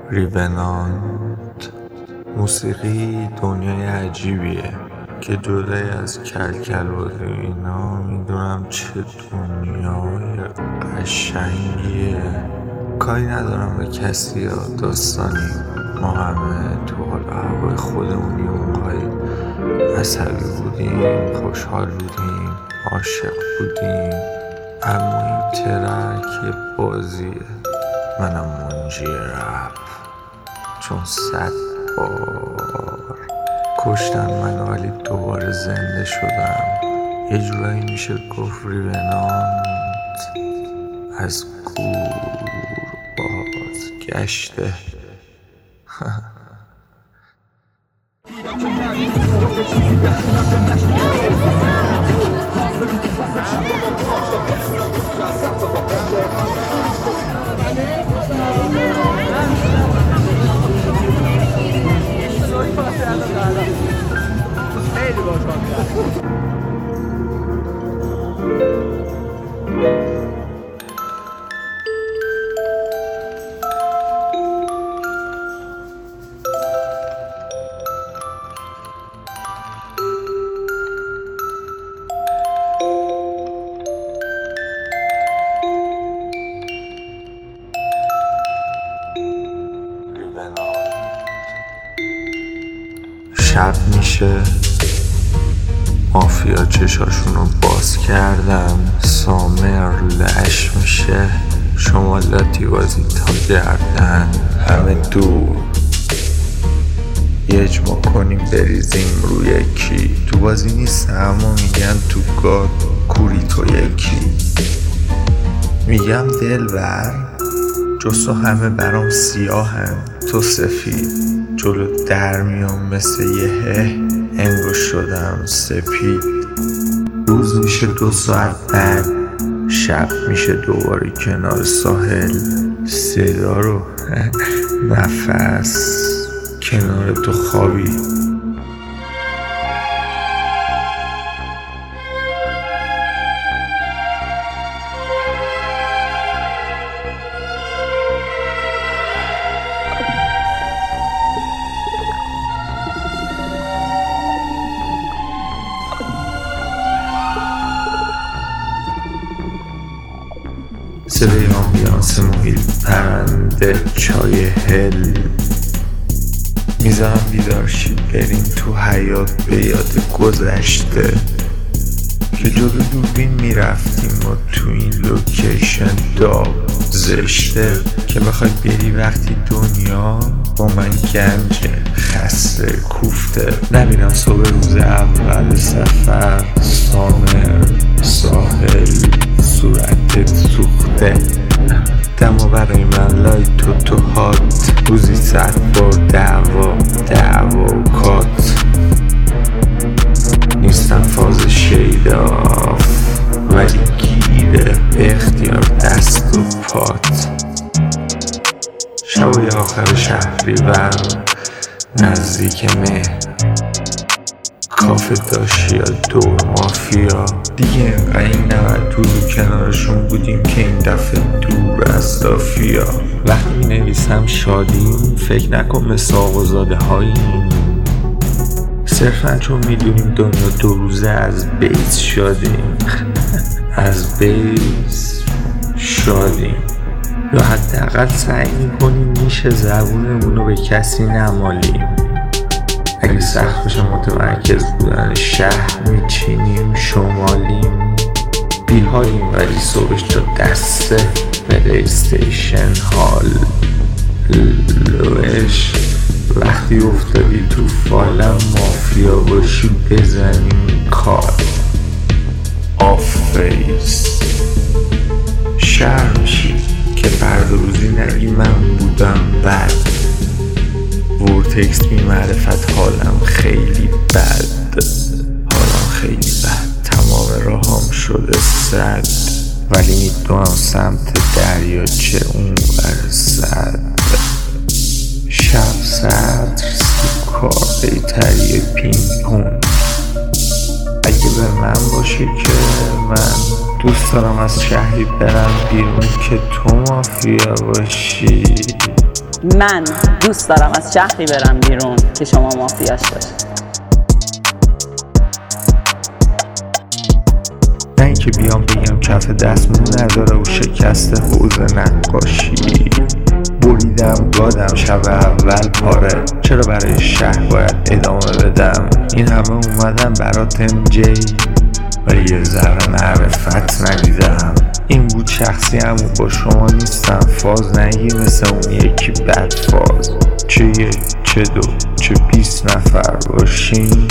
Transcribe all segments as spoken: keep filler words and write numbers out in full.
ریونانت. موسیقی دنیای عجیبیه که جدای از کلکل و اینا میدونم چه دنیای قشنگیه. کاری ندارم به کسی یا داستانی، ما همه تو حال هوای خودمونی، اونهای عصبی بودیم، خوشحال بودیم، عاشق بودیم، اما این ترک یه بازیه. منم منجی رپ، چون صد بار کشتن منو ولی دوباره زنده شدم. یه جورایی میشه گفت ریونانت از گور باز گشته. خیلی باحال. شب میشه، مافیا چشاشونو باز کردن، سامر لش میشه، شمالاتی بازی تا گردن، همه دور یه اجماع کنیم بریزیم روی کی. تو بازی نیست اما میگن تو گاد کوری تو یکی. میگم دلبر جستو همه برام سیاهن، تو سفید جلو در میام مثل یه هه، انگوش شدم سپید. روز میشه دو ساعت بعد، شب میشه دوباره کنار ساحل، صدا رو نفس کنار تو خوابی. صدای آمبیانس محیط، پرنده، چای هل، میذارم بیدار شید بریم تو حیات به یاد گذشته که جلو دوربین میرفتیم و تو این لوکیشن داب زشته که بخوای بری وقتی دنیا با من گنجه خسته کوفته. نبینم صبح روز اول سفر، سامر ساحل صورتت سوخته، دما برای من لایت تو تو هات، روزی صد بار دعوا دعوا و کات. نیستم فاز شیداف ولی گیره به اختیار دست و پات. شبای آخر شهریور نزدیک مه، کافه داشت یا دور مافیا، دیگه اینقدر این نود روز کنارشون بودیم که این دفعه دور از دافیا. وقتی می نویسم شادیم فکر نکن مثل آقازاده هاییم، صرفا چون میدونیم دنیا دو روزه از بیس شادیم از بیس شادیم، یا حداقل سعی میکنیم نیش زبونمونو به کسی نمالیم. اگه سخت بشه متمرکز بودن شهر میچینیم شمالیم، بیحالیم ولی صبحش تا دسته پلی استیشن حال لوش. وقتی افتادی تو فالم مافیا باشی بزنیم کار آف فیس. شرم شی که فردا روزی نگی من بودم بد، ورتکس بی معرفت حالم خیلی بد، حالم خیلی بد، تمام راهام شده سد، ولی میدونم سمت دریاچه اون ور سد. شب سطر سی کار بیتری پینگ پونگ، اگه به من باشه که من دوست دارم از شهری برم بیرون که تو مافیا باشی. من دوست دارم از شهری برم بیرون که شما مافیاش باشید. نه اینکه بیام بگم کف دستمون نداره و شکست حوض نقاشی. بریدم گادم شب اول پاره، چرا برای شهر باید ادامه بدم؟ این همه اومدم برات ام جی ولی یه ذره معرفت ندیدم. این بود شخصی همون با شما نیستم فاز نگی مثل اون یکی بد فاز. چه یک چه دو چه بیست نفر باشیم.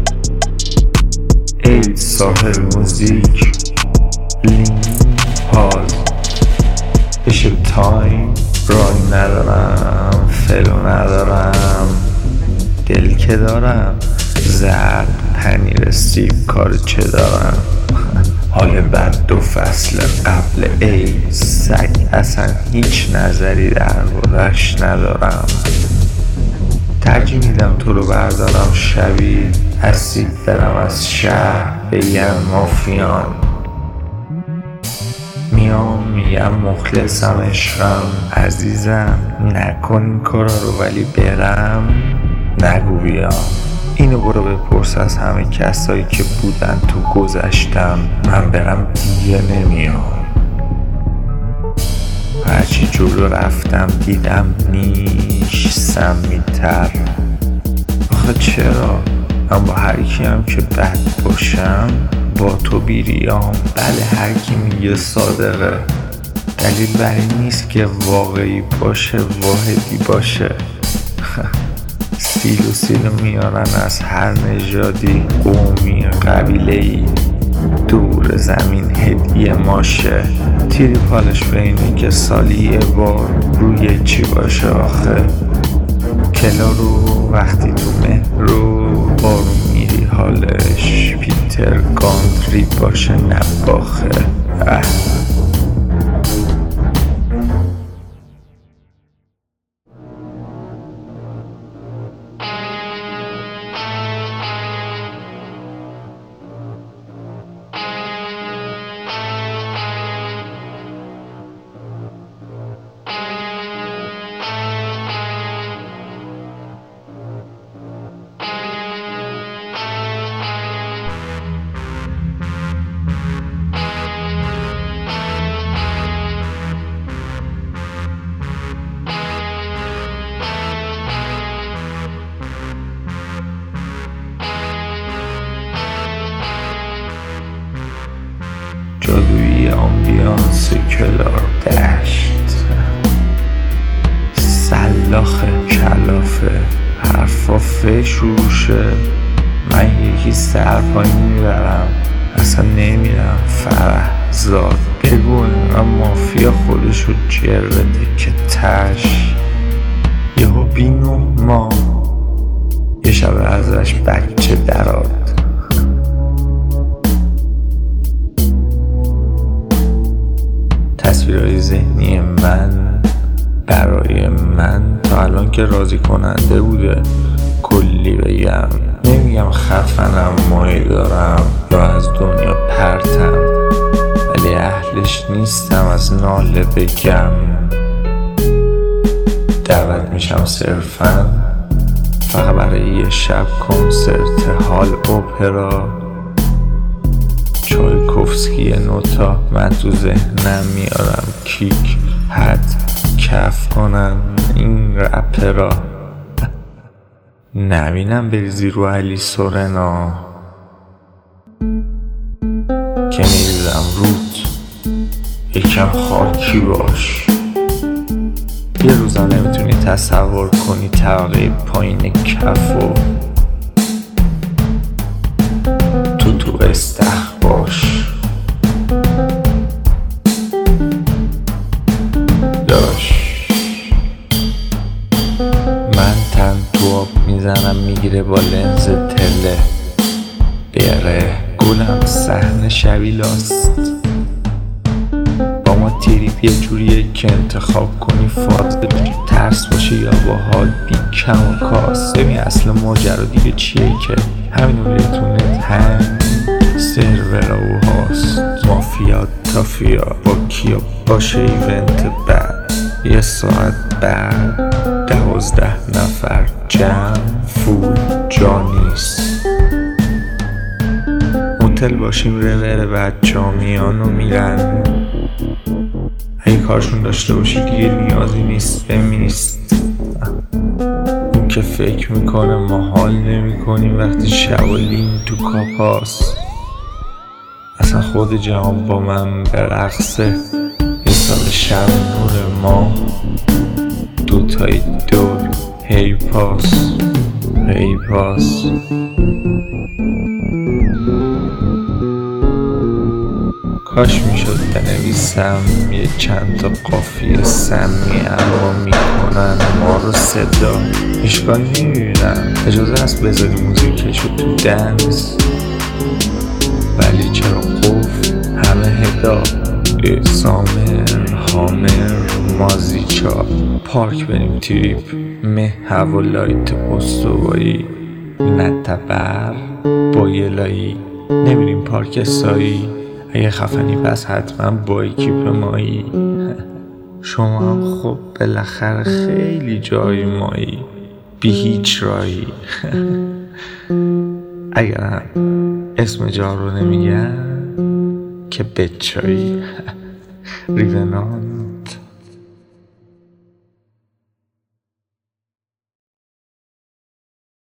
ای ساحل موزیک لین پاز بشه تایم. رای ندارم فلو ندارم دل که دارم زرد پنیر سیب کار چه دارم. حال بعد دو فصل قبل ای سگ اصلا هیچ نظری دربارش ندارم. ترجیح میدم تو رو بردارم شبیه اسید برم از شهر بگم مافیان. میام میگم مخلصم عشقم عزیزم نکن این کارا رو ولی برم نگو بیام. اینو برو بپرس از همه کسایی که بودن تو گذشتم. من برم دیگه نمیام. هرچی جلو رفتم دیدم نیش سمی‌تر. آخه چرا من با هر کی هم که بد باشم با تو بیریام؟ بله هر کی میگه صادقه، دلیل بر این نیست که واقعی باشه واحدی باشه. سیل و سیل میارن از هر نژادی قومی قبیله‌ای دور زمین هدیه ماشه. تیری پالش به اینه که سالی یه بار روی چی باشه آخه. کلا رو وقتی تو مهر رو بارون میری حالش پیتر گاندری باشه نباخه. اه. جادویی آمبیانس کلار دشت سلاخ کلافه حرفا فشوشه. من یکی سرپایی میبرم اصلا نمیرم فرح زاد. بگو من مافیا خودشو جرده که تش یهو بینو ما یه شب ازش بچه دراد. تصویرهای ذهنی من برای من تا الان که راضی کننده بوده. کلی بگم نمیگم خفنم مایل دارم یا از دنیا پرتم ولی اهلش نیستم از ناله بگم. دعوت میشم صرفا فقط برای یه شب کنسرت هال اپرا. چایکوفسکی نوتا من تو ذهنم میارم کیک حد کف کنن این رپرا. نبینم بریزی رو علی سورنا که میریزم روت یکم خاکی باش. یه روزا نمیتونی تصور کنی طبقه پایین کفو تو تو استخ باش. داش من تن تو آب میزنم میگیره با لنز تله. بره گلم صحنه شبی لاست. با ما تریپ یه جوریه که انتخاب کنی فاز ترس باشه یا باحال بی کم و کاس. ببین اصل ماجرا دیگه چیه که همینو بهتونه تنگ سرور و هاست. مافیا تافیا با کیا باشه ایونت بعد یه ساعت بعد دوازده نفر جمع فول جا نیست. هتل باشیم رور بچه ها میان و میرن. اگه کارشون داشته باشی دیگه نیازی نیست فمینیست. اون که فکر میکنه ما حال نمیکنیم وقتی شوالین تو کاپاس. اصلا خود جهان با من به رقصه. حساب شب نور ما دوتای دور هی پاس هی پاس. کاش میشد بنویسم یه چند تا قافیه سمی اما میکنن ما رو صدا. اشکال نمیبینم اجازه هست بذاری موزیکشو تو دنس. ولی چرا قفل همه هدا سامر هامر مازیچا. پارک بریم تریپ مه هوا لایت استوایی نتبر با یه لایی. نمیریم پارک سایی اگه خفنی پس حتما با اکیپ مایی. شما هم خب بالاخره خیلی جای مایی بی هیچ رایی. اگر هم اسم جا رو نمیگن که بچایی. ریونان